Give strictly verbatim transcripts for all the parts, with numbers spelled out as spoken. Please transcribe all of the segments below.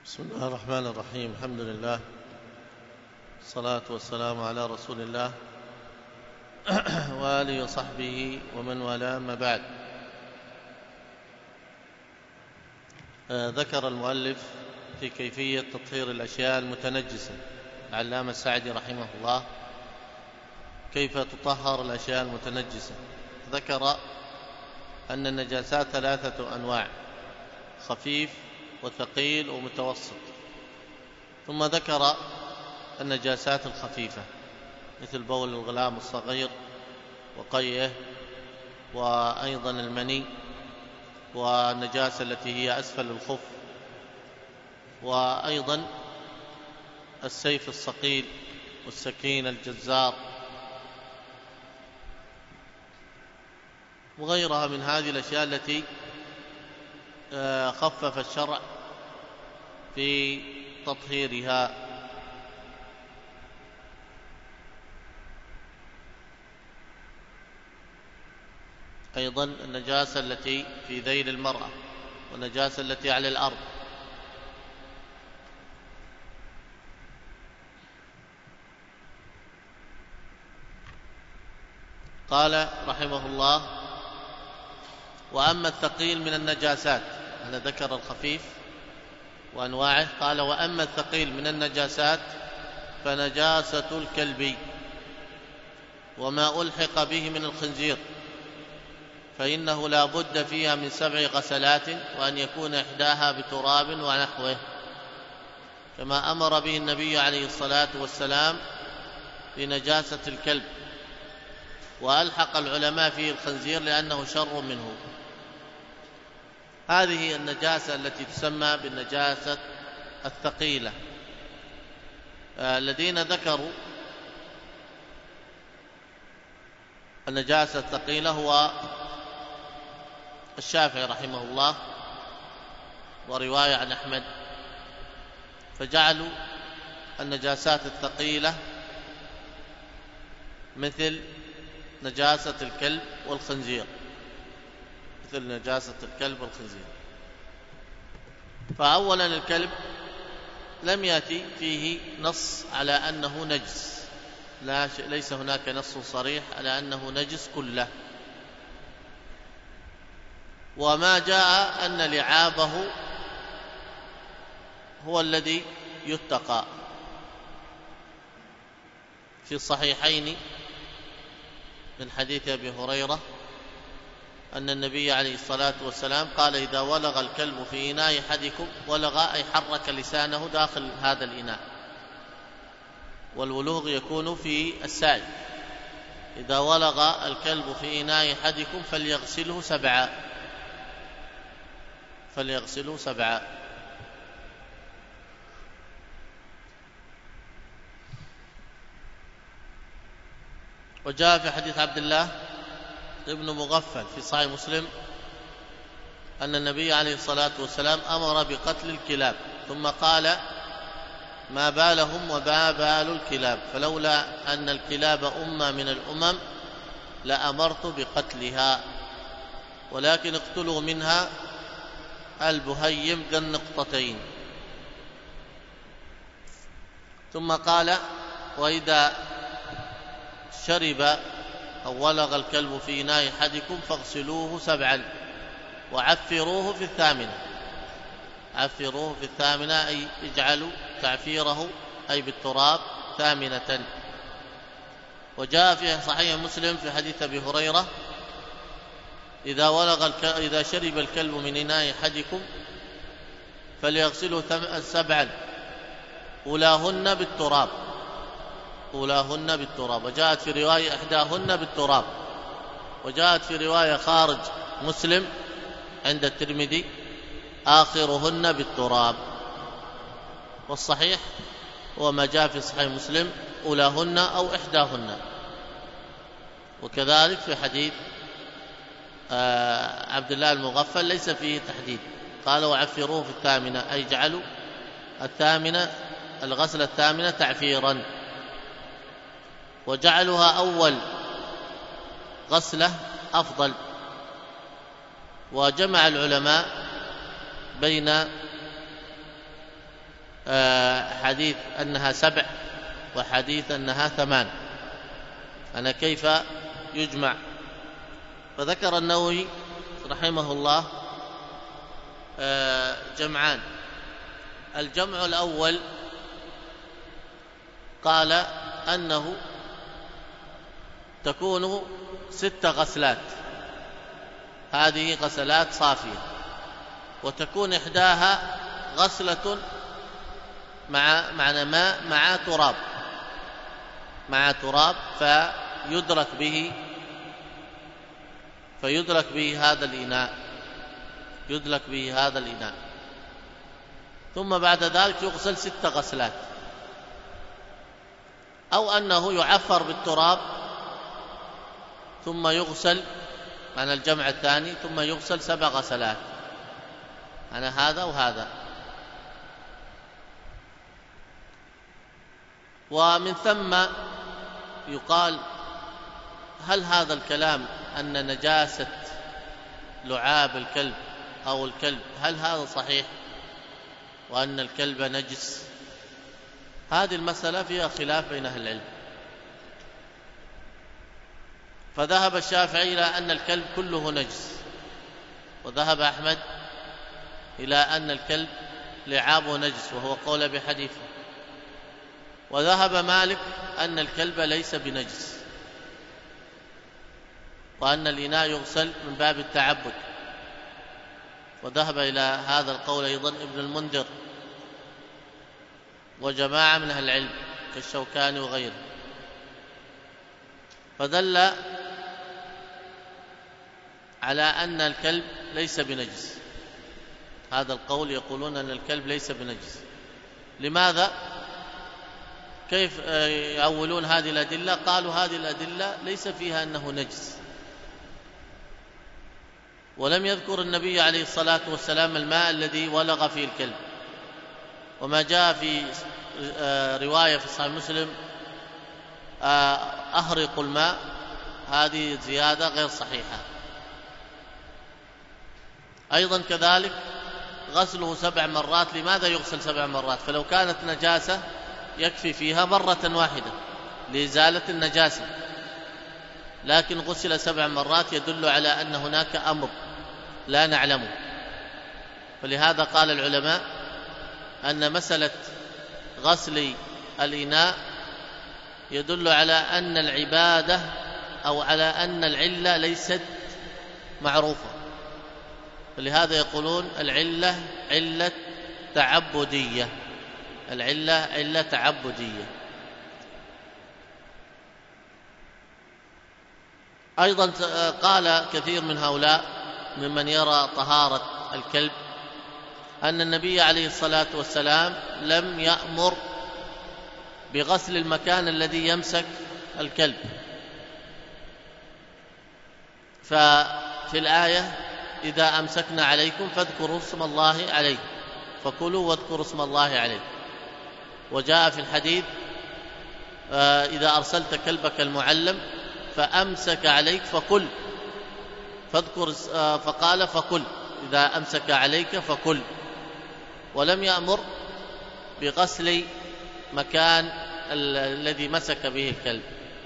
بسم الله الرحمن الرحيم. الحمد لله، الصلاة والسلام على رسول الله وآله وصحبه ومن والاه، ما بعد. آه ذكر المؤلف في كيفية تطهير الأشياء المتنجسة، العلامة السعدي رحمه الله، كيف تطهر الأشياء المتنجسة. ذكر أن النجاسات ثلاثة أنواع: خفيف وثقيل ومتوسط. ثم ذكر النجاسات الخفيفة مثل بول الغلام الصغير وقيئه، وأيضا المني، والنجاسة التي هي أسفل الخف، وأيضا السيف الصقيل والسكين الجزار وغيرها من هذه الأشياء التي خفف الشرع في تطهيرها. أيضا النجاسة التي في ذيل المرأة، والنجاسة التي على الأرض. قال رحمه الله: وأما الثقيل من النجاسات، أنا ذكر الخفيف وأنواعه، قال: وأما الثقيل من النجاسات فنجاسة الكلب وما ألحق به من الخنزير، فإنه لا بد فيها من سبع غسلات، وأن يكون إحداها بتراب ونحوه، كما أمر به النبي عليه الصلاة والسلام بنجاسة الكلب، وألحق العلماء فيه الخنزير لأنه شر منه. هذه النجاسة التي تسمى بالنجاسة الثقيلة. آه الذين ذكروا النجاسة الثقيلة هو الشافعي رحمه الله، ورواية عن أحمد، فجعلوا النجاسات الثقيلة مثل نجاسة الكلب والخنزير، مثل نجاسة الكلب والخنزير. فأولا الكلب لم يأتي فيه نص على أنه نجس، لا ليس هناك نص صريح على أنه نجس كله. وما جاء أن لعابه هو الذي يتقى. في الصحيحين من حديث أبي هريرة أن النبي عليه الصلاة والسلام قال: إذا ولغ الكلب في إناء أحدكم، ولغ أي حرك لسانه داخل هذا الإناء، والولوغ يكون في السعي. إذا ولغ الكلب في إناء أحدكم فليغسله سبعا، فليغسله سبعا. وجاء في حديث عبد الله ابن مغفل في صحيح مسلم أن النبي عليه الصلاة والسلام أمر بقتل الكلاب، ثم قال: ما بالهم وما بال الكلاب، فلولا أن الكلاب أمة من الأمم لأمرت بقتلها، ولكن اقتلوا منها البهيم ذا النقطتين. ثم قال: وإذا شرب أو ولغ الكلب في إناء أحدكم فاغسلوه سبعا وعفروه في الثامنة. عفروه في الثامنة أي اجعلوا تعفيره أي بالتراب ثامنة. وجاء في صحيح مسلم في حديث أبي هريرة: إذا ولغ الك... إذا شرب الكلب من إناء أحدكم فليغسله ثم... سبعا أولاهن بالتراب، أولاهن بالتراب. وجاءت في رواية إحداهن بالتراب. وجاءت في رواية خارج مسلم عند الترمذي: آخرهن بالتراب. والصحيح هو ما جاء في صحيح مسلم: أولاهن أو إحداهن. وكذلك في حديث آه عبد الله المغفل ليس فيه تحديد، قال: وعفروه في الثامنة، أي اجعلوا الثامنة الغسل الثامنة تعفيرا. وجعلها أول غسلة أفضل. وجمع العلماء بين حديث أنها سبع وحديث أنها ثمان، أنا كيف يجمع؟ فذكر النووي رحمه الله جمعان. الجمع الأول قال أنه تكون ست غسلات، هذه غسلات صافية، وتكون إحداها غسلة مع معنى ماء مع تراب مع تراب فيدرك به فيدرك به هذا الإناء يدرك به هذا الإناء ثم بعد ذلك يغسل ست غسلات، أو أنه يعفر بالتراب ثم يغسل معنى الجمع الثاني ثم يغسل سبع غسلات، أنا هذا وهذا. ومن ثم يقال هل هذا الكلام أن نجاسة لعاب الكلب أو الكلب هل هذا صحيح وأن الكلب نجس؟ هذه المسألة فيها خلاف بين أهل العلم، فذهب الشافعي إلى أن الكلب كله نجس، وذهب أحمد إلى أن الكلب لعابه نجس وهو قول أبي حنيفة، وذهب مالك أن الكلب ليس بنجس وأن الإناء يغسل من باب التعبد، وذهب إلى هذا القول أيضا ابن المنذر وجماعة من أهل العلم كالشوكاني وغيره، فدل على أن الكلب ليس بنجس. هذا القول يقولون أن الكلب ليس بنجس. لماذا؟ كيف يأولون هذه الأدلة؟ قالوا هذه الأدلة ليس فيها أنه نجس، ولم يذكر النبي عليه الصلاة والسلام الماء الذي ولغ فيه الكلب، وما جاء في رواية في صحيح مسلم أهرق الماء، هذه زيادة غير صحيحة. أيضا كذلك غسله سبع مرات، لماذا يغسل سبع مرات؟ فلو كانت نجاسة يكفي فيها مرة واحدة لإزالة النجاسة، لكن غسل سبع مرات يدل على أن هناك أمر لا نعلمه. فلهذا قال العلماء أن مسألة غسل الإناء يدل على أن العبادة أو على أن العلة ليست معروفة، فلهذا يقولون العلة علة تعبدية، العلة علة تعبدية. أيضا قال كثير من هؤلاء ممن يرى طهارة الكلب أن النبي عليه الصلاة والسلام لم يأمر بغسل المكان الذي يمسك الكلب، ففي الآية إذا أمسكنا عليكم فاذكروا اسم الله عليه فكلوا واذكروا اسم الله عليه، وجاء في الحديث إذا أرسلت كلبك المعلم فأمسك عليك فكل، فاذكر فقال فكل إذا أمسك عليك فكل، ولم يأمر بغسل مكان الذي مسك به الكلب.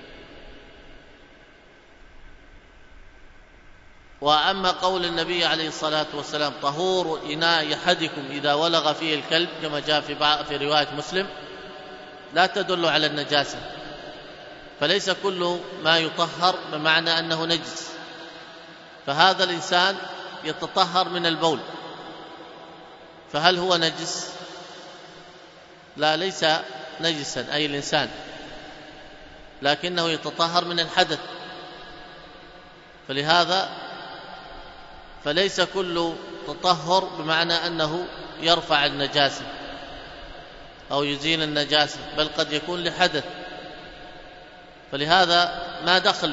وأما قول النبي عليه الصلاة والسلام طهور إناء أحدكم إذا ولغ فيه الكلب كما جاء في في رواية مسلم لا تدل على النجاسة، فليس كل ما يطهر بمعنى أنه نجس، فهذا الإنسان يتطهر من البول، فهل هو نجس؟ لا، ليس نجسا أي الإنسان، لكنه يتطهر من الحدث، فلهذا فليس كل تطهر بمعنى أنه يرفع النجاسة أو يزيل النجاسة، بل قد يكون لحدث، فلهذا ما دخل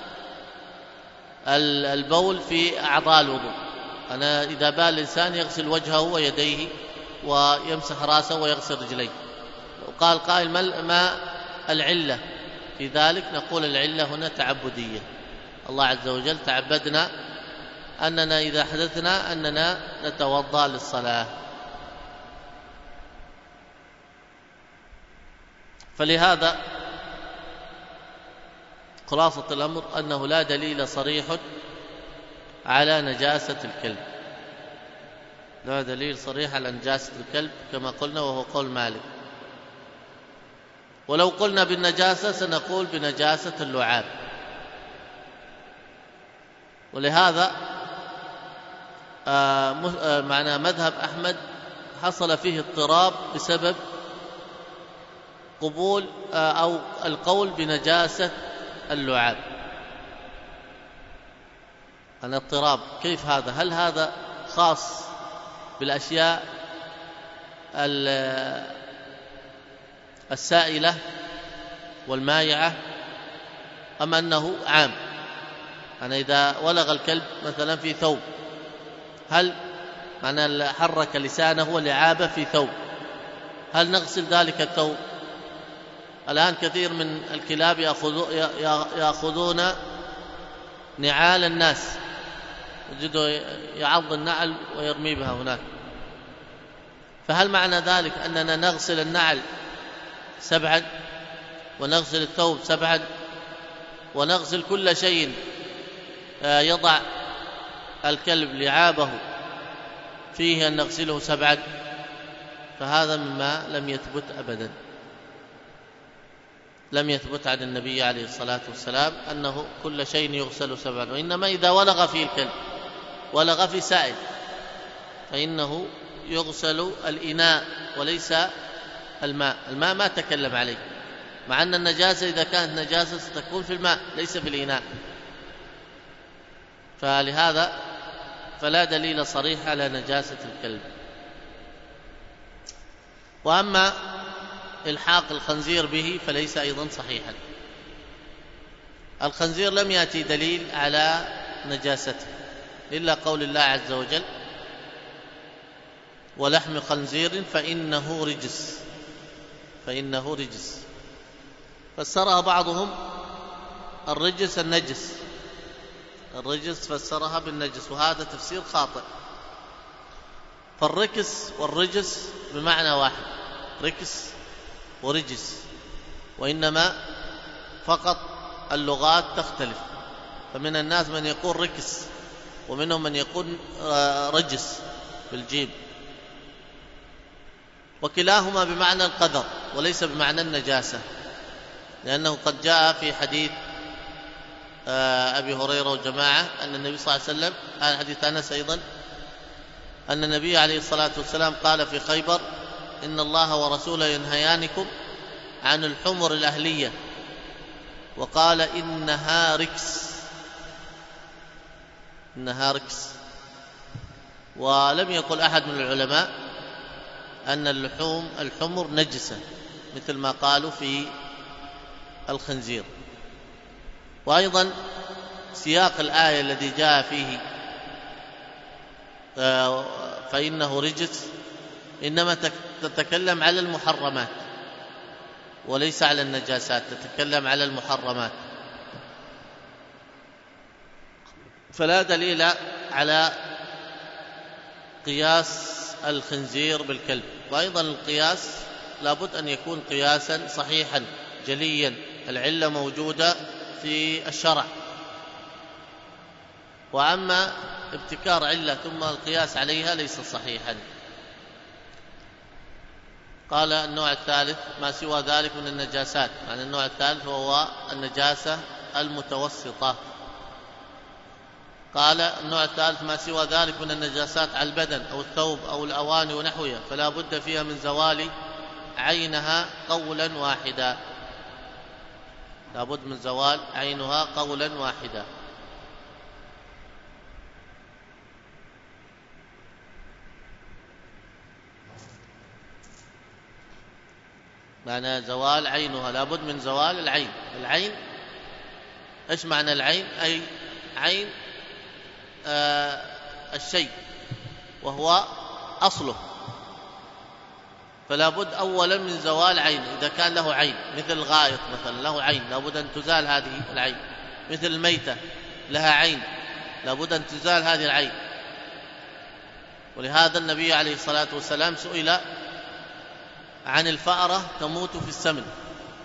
البول في أعضاء الوضوء. أنا إذا بال الإنسان يغسل وجهه ويديه ويمسح رأسه ويغسل رجليه، وقال قائل ما العلة في ذلك؟ نقول العلة هنا تعبدية، الله عز وجل تعبدنا أننا إذا حدثنا أننا نتوضأ للصلاة. فلهذا خلاصة الأمر أنه لا دليل صريح على نجاسة الكلب، لا دليل صريح على نجاسة الكلب كما قلنا، وهو قول مالك. ولو قلنا بالنجاسة سنقول بنجاسة اللعاب. ولهذا آه معنى مذهب أحمد حصل فيه اضطراب بسبب قبول آه أو القول بنجاسة اللعاب. الاضطراب كيف هذا؟ هل هذا خاص بالأشياء السائلة والمائعة أم أنه عام؟ أنا إذا ولغ الكلب مثلا في ثوب، هل معنى حرك لسانه ولعابه في ثوب، هل نغسل ذلك الثوب؟ الآن كثير من الكلاب يأخذون نعال الناس، يجدوا يعض النعل ويرمي بها هناك، فهل معنى ذلك أننا نغسل النعل سبعا ونغسل الثوب سبعا ونغسل كل شيء يضع الكلب لعابه فيه أن نغسله سبعا؟ فهذا مما لم يثبت أبدا، لم يثبت عن النبي عليه الصلاة والسلام أنه كل شيء يغسل سبعا، وإنما إذا ولغ فيه الكلب، ولغ في سائل، فإنه يغسل الإناء وليس الماء. الماء ما تكلم عليه، مع أن النجاسة إذا كانت نجاسة ستكون في الماء ليس في الإناء. فلهذا فلا دليل صريح على نجاسة الكلب. وأما إلحاق الخنزير به فليس أيضا صحيحا. الخنزير لم يأتي دليل على نجاسته إلا قول الله عز وجل: ولحم خنزير فإنه رجس، فإنه رجس. فسرها بعضهم الرجس النجس، الرجس فسرها بالنجس، وهذا تفسير خاطئ. فالركس والرجس بمعنى واحد، ركس ورجس، وإنما فقط اللغات تختلف. فمن الناس من يقول ركس، ومنهم من يقول رجس بالجيم، وكلاهما بمعنى القذر وليس بمعنى النجاسة، لأنه قد جاء في حديث أبي هريرة وجماعة أن النبي صلى الله عليه وسلم، هذا حديث أنس أيضا، أن النبي عليه الصلاة والسلام قال في خيبر: إن الله ورسوله ينهيانكم عن الحمر الأهلية، وقال: إنها ركس، إنها ركس. ولم يقل أحد من العلماء أن اللحوم الحمر نجسة مثل ما قالوا في الخنزير. وأيضا سياق الآية الذي جاء فيه فإنه رجس إنما تتكلم على المحرمات وليس على النجاسات، تتكلم على المحرمات، فلا دليل على قياس الخنزير بالكلب. وأيضا القياس لابد أن يكون قياسا صحيحا جليا، العلة موجودة في الشرع. وأما ابتكار علة ثم القياس عليها ليس صحيحا. قال: النوع الثالث ما سوى ذلك من النجاسات، يعني النوع الثالث هو النجاسة المتوسطة. قال: النوع الثالث ما سوى ذلك من النجاسات على البدن أو الثوب أو الأواني ونحوها، فلا بد فيها من زوال عينها قولا واحدا، لا بد من زوال عينها قولا واحدا. معنى زوال عينها لا بد من زوال العين. العين إيش معنى العين؟ أي عين آه الشيء وهو أصله، فلا بد أولا من زوال عين. إذا كان له عين مثل الغائط مثلا له عين لا بد أن تزال هذه العين، مثل الميتة لها عين لا بد أن تزال هذه العين. ولهذا النبي عليه الصلاة والسلام سئل عن الفأرة تموت في السمن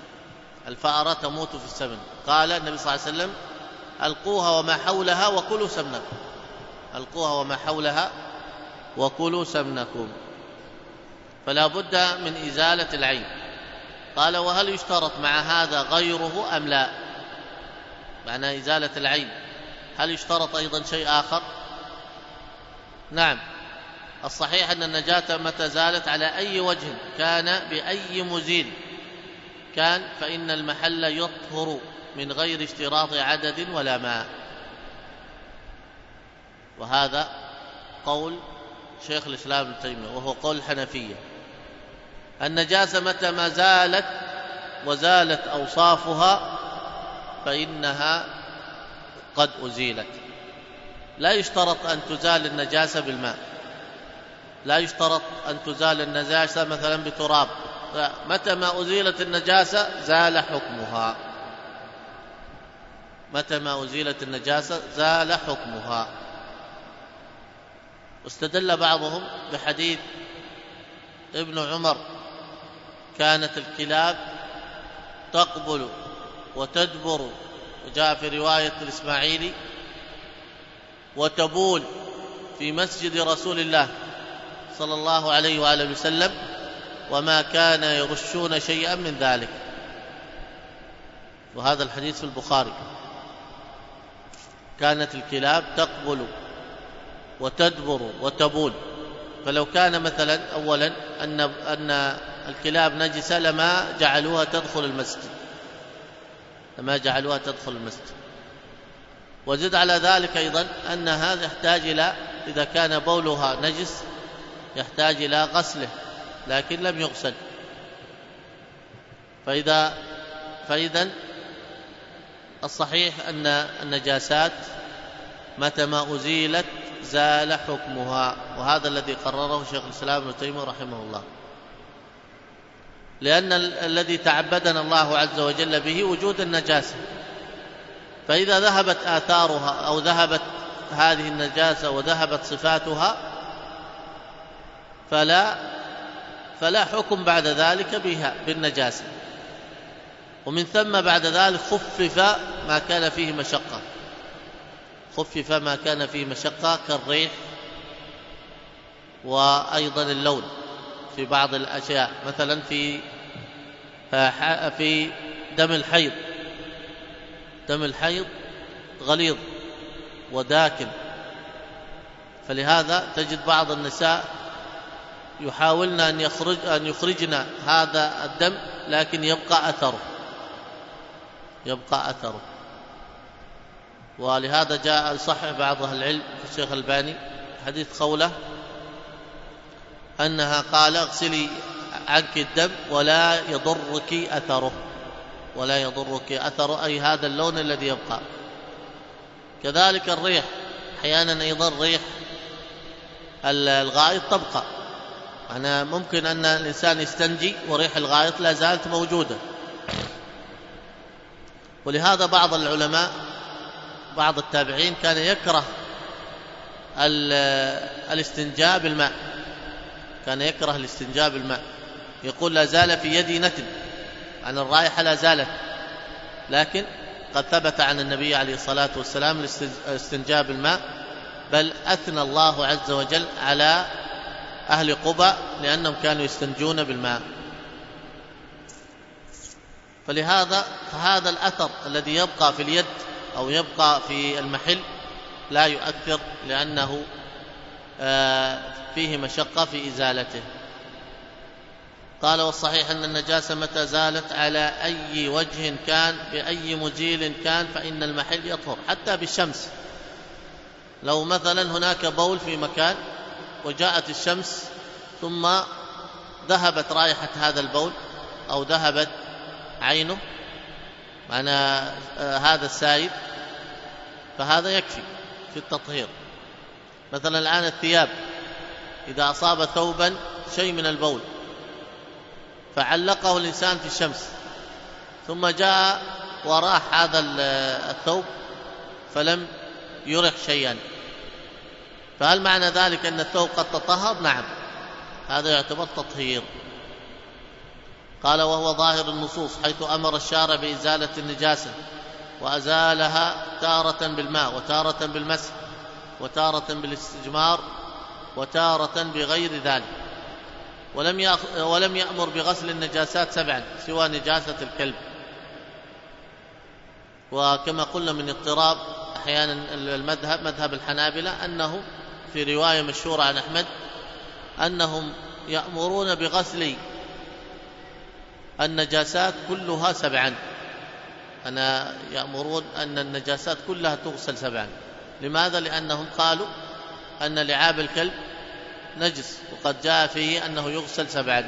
الفأرة تموت في السمن. قال النبي صلى الله عليه وسلم ألقوها وما حولها وكلوا سمنكم، ألقوها وما حولها وكلوا سمنكم. فلا بد من إزالة العين. قال وهل يشترط مع هذا غيره أم لا؟ معنى إزالة العين هل يشترط أيضا شيء آخر؟ نعم، الصحيح أن النجاسة متى زالت على أي وجه كان بأي مزيل كان فإن المحل يطهر من غير اشتراط عدد ولا ماء. وهذا قول شيخ الإسلام ابن تيمية وهو قول الحنفية. النجاسة متى ما زالت وزالت أوصافها فإنها قد أزيلت. لا يشترط أن تزال النجاسة بالماء، لا يشترط أن تزال النجاسة مثلا بتراب، لا، متى ما أزيلت النجاسة زال حكمها، متى ما أزيلت النجاسة زال حكمها. واستدل بعضهم بحديث ابن عمر كانت الكلاب تقبل وتدبر، وجاء في رواية الإسماعيلي وتبول في مسجد رسول الله صلى الله عليه وآله وسلم وما كان يرشون شيئا من ذلك. وهذا الحديث في البخاري. كانت الكلاب تقبل وتدبر وتبول. فلو كان مثلا أولا أن أن الكلاب نجسة لما جعلوها تدخل المسجد، لما جعلوها تدخل المسجد. وزد على ذلك أيضا أن هذا يحتاج إلى، إذا كان بولها نجس يحتاج إلى غسله لكن لم يغسل. فإذا فإذا الصحيح أن النجاسات متى ما أزيلت زال حكمها. وهذا الذي قرره شيخ الإسلام ابن تيمية رحمه الله، لأن الذي تعبدنا الله عز وجل به وجود النجاسة. فإذا ذهبت آثارها أو ذهبت هذه النجاسة وذهبت صفاتها فلا فلا حكم بعد ذلك بها بالنجاسة. ومن ثم بعد ذلك خفف ما كان فيه مشقة، خفف ما كان فيه مشقة كالريح وأيضا اللون في بعض الأشياء، مثلا في في دم الحيض. دم الحيض غليظ وداكن، فلهذا تجد بعض النساء يحاولن أن يخرج أن يخرجن هذا الدم لكن يبقى أثره، يبقى أثره. ولهذا جاء صحح بعض أهل العلم الشيخ الباني حديث خولة أنها قال اغسلي عنك الدم ولا يضرك أثره، ولا يضرك أثره أي هذا اللون الذي يبقى. كذلك الريح، أحيانا أيضا ريح الغائط تبقى. أنا ممكن أن الإنسان يستنجي وريح الغائط لا زالت موجودة. ولهذا بعض العلماء بعض التابعين كان يكره الاستنجاء بالماء، كان يكره الاستنجاء بالماء، يقول لا زال في يدي نتن، عن الرائحة لا زالت، لكن قد ثبت عن النبي عليه الصلاة والسلام الاستنجاء بالماء، بل أثنى الله عز وجل على أهل قباء لأنهم كانوا يستنجون بالماء. فلهذا فهذا الأثر الذي يبقى في اليد أو يبقى في المحل لا يؤثر، لأنه فيه مشقة في إزالته. قال والصحيح أن النجاسة متى زالت على أي وجه كان بأي مزيل كان فإن المحل يطهر، حتى بالشمس. لو مثلا هناك بول في مكان وجاءت الشمس ثم ذهبت رائحة هذا البول أو ذهبت عينه، معنى هذا السائل، فهذا يكفي في التطهير. مثلا الآن الثياب، إذا أصاب ثوبا شيء من البول فعلقه الإنسان في الشمس ثم جاء وراح هذا الثوب فلم يرح شيئا، فهل معنى ذلك أن الثوب قد تطهر؟ نعم، هذا يعتبر تطهير. قال وهو ظاهر النصوص، حيث أمر الشارع بإزالة النجاسة وأزالها تارة بالماء وتارة بالمسح وتارة بالاستجمار وتارة بغير ذلك، ولم ولم يأمر بغسل النجاسات سبعا سوى نجاسة الكلب. وكما قلنا من اضطراب أحيانا المذهب مذهب الحنابلة أنه في رواية مشهورة عن أحمد أنهم يأمرون بغسل النجاسات كلها سبعا، أنا يأمرون أن النجاسات كلها تغسل سبعا. لماذا؟ لأنهم قالوا أن لعاب الكلب نجس، وقد جاء فيه أنه يغسل سبعا،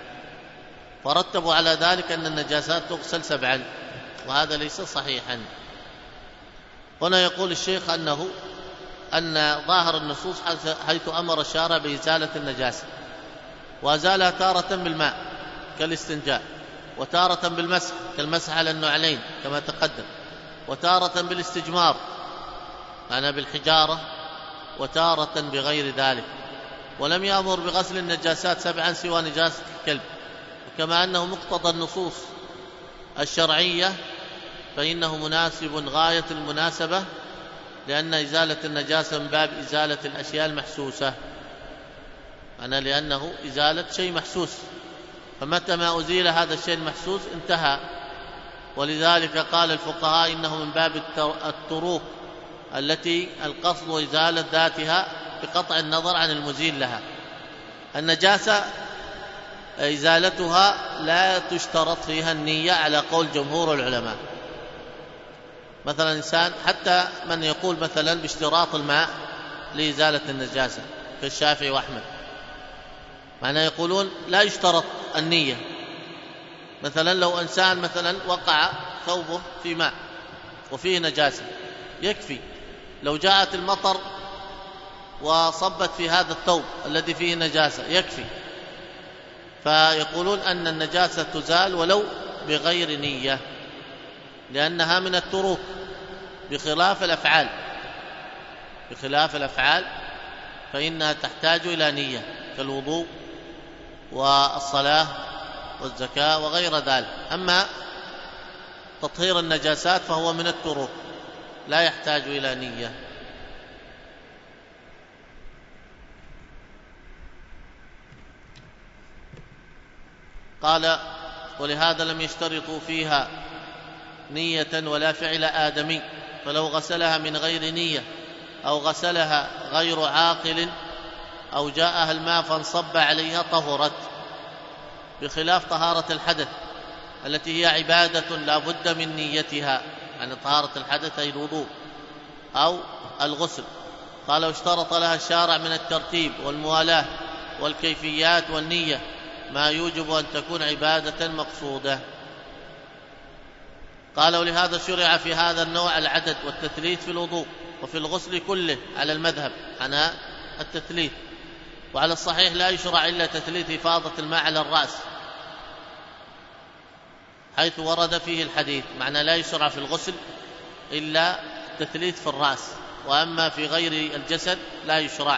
فرتبوا على ذلك أن النجاسات تغسل سبعا، وهذا ليس صحيحا. هنا يقول الشيخ أنه أن ظاهر النصوص حيث أمر الشارع بإزالة النجاسة وأزالها تارة بالماء كالاستنجاء، وتارة بالمسح كالمسح على النعلين كما تقدم، وتارة بالاستجمار أنا بالحجارة، وتارة بغير ذلك، ولم يأمر بغسل النجاسات سبعا سوى نجاسة الكلب. وكما أنه مقتضى النصوص الشرعية فإنه مناسب غاية المناسبة، لأن إزالة النجاسة من باب إزالة الأشياء المحسوسة، أنا لأنه إزالة شيء محسوس، فمتى ما أزيل هذا الشيء المحسوس انتهى. ولذلك قال الفقهاء إنه من باب التروك التي القصد إزالة ذاتها بقطع النظر عن المزيل لها. النجاسة إزالتها لا تشترط فيها النية على قول جمهور العلماء. مثلا إنسان حتى من يقول مثلا باشتراط الماء لإزالة النجاسة كالشافعي وأحمد، معناه يقولون لا يشترط النية. مثلا لو إنسان مثلا وقع ثوبه في ماء وفيه نجاسة يكفي، لو جاءت المطر وصبت في هذا الثوب الذي فيه نجاسة يكفي. فيقولون أن النجاسة تزال ولو بغير نية، لأنها من التروك بخلاف الأفعال بخلاف الأفعال فإنها تحتاج إلى نية كالوضوء والصلاة والزكاة وغير ذلك. أما تطهير النجاسات فهو من التروك لا يحتاج إلى نية. قال ولهذا لم يشترطوا فيها نية ولا فعل آدمي، فلو غسلها من غير نية أو غسلها غير عاقل أو جاءها الماء فانصب عليها طهرت، بخلاف طهارة الحدث التي هي عبادة لا بد من نيتها، يعني طهارة الحدث أي الوضوء أو الغسل. قال واشترط لها الشارع من الترتيب والموالاة والكيفيات والنية ما يوجب أن تكون عبادة مقصودة. قال ولهذا شرع في هذا النوع العدد والتثليث في الوضوء وفي الغسل كله على المذهب أنا التثليث، وعلى الصحيح لا يشرع إلا تثليث إفاضة الماء على الرأس حيث ورد فيه الحديث، معنى لا يشرع في الغسل إلا التثليث في الرأس، وأما في غير الجسد لا يشرع،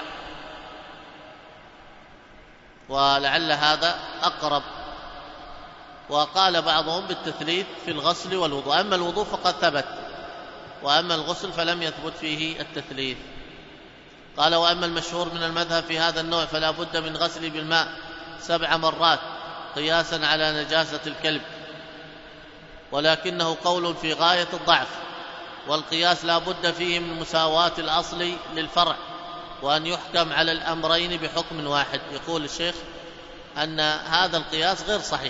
ولعل هذا أقرب. وقال بعضهم بالتثليث في الغسل والوضوء، أما الوضوء فقد ثبت، وأما الغسل فلم يثبت فيه التثليث. قال وأما المشهور من المذهب في هذا النوع فلا بد من غسل بالماء سبع مرات قياسا على نجاسة الكلب، ولكنه قول في غاية الضعف، والقياس لا بد فيه من مساواة الأصل للفرع، وأن يحكم على الأمرين بحكم واحد. يقول الشيخ أن هذا القياس غير صحيح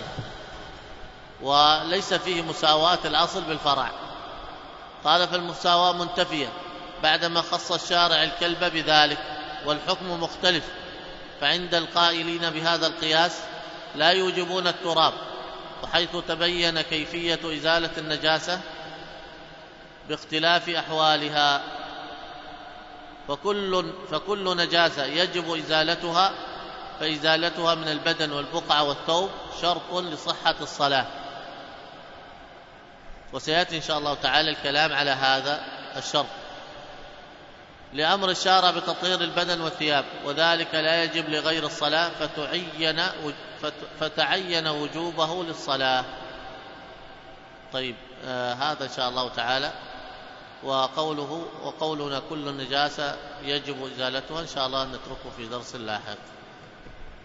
وليس فيه مساواة الأصل بالفرع. قال فالمساواة منتفية بعدما خص الشارع الكلب بذلك، والحكم مختلف، فعند القائلين بهذا القياس لا يوجبون التراب، وحيث تبين كيفية إزالة النجاسة باختلاف أحوالها، فكل, فكل نجاسة يجب إزالتها، فإزالتها من البدن والبقعة والثوب شرط لصحة الصلاة. وسيأتي إن شاء الله تعالى الكلام على هذا الشرط. لأمر الشارع بتطهير البدن والثياب، وذلك لا يجب لغير الصلاة فتعين فتعين وجوبه للصلاة. طيب آه هذا إن شاء الله تعالى. وقوله وقولنا كل النجاسة يجب إزالتها إن شاء الله نتركه في درس لاحق.